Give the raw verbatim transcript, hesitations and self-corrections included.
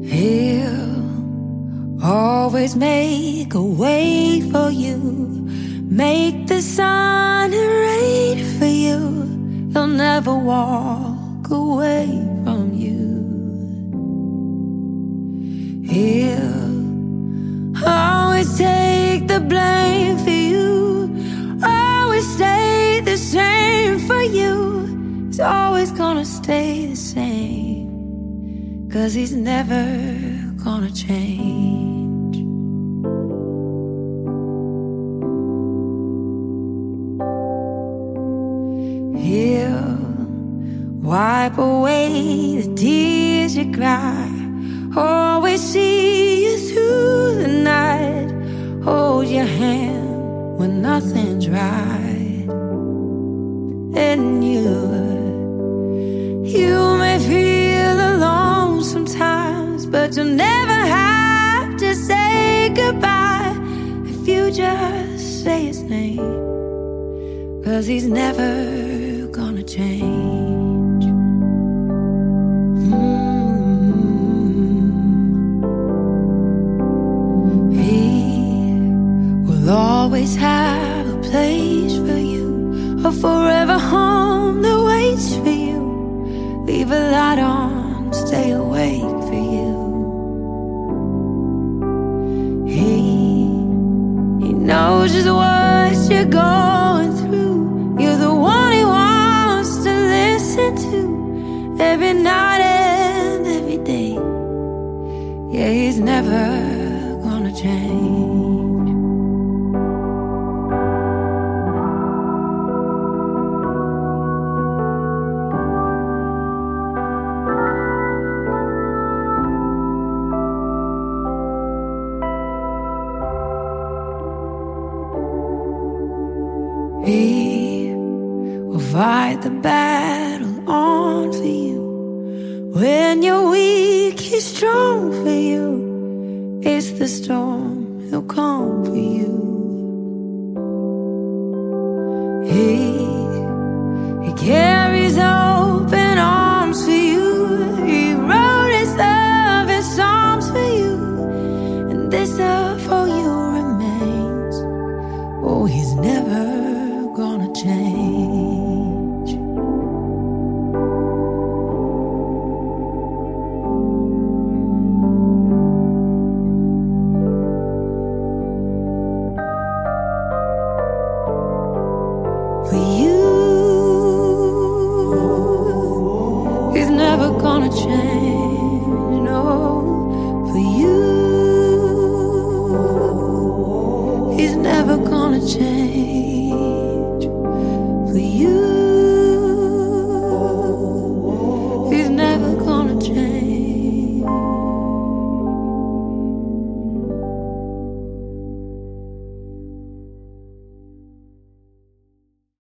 He'll always make a way for you, make the sun rain for you. He'll never walk away from you. He'll always take the blame for you, always stay the same for you. He's always gonna stay the same, 'cause he's never gonna change. He'll wipe away the tears you cry, always see you through the night, hold your hand when nothing's right. And you, you may feel alone sometimes, but you'll never have to say goodbye if you just say his name, 'cause he's never gonna change. Mm. He will always have a place for you, a forever home that waits for you. Leave a light on, stay awake for you. He, he knows just what you're going through. You're the one he wants to listen to, every night and every day. Yeah, he's never gonna change. He will fight the battle on for you. When you're weak, he's strong for you. It's the storm, he'll calm for you. He, he carries open arms for you. He wrote his love in psalms for you, and this love for you remains. Oh, he's never gonna change. For you, he's never gonna change. No, for you, he's never gonna change. For you,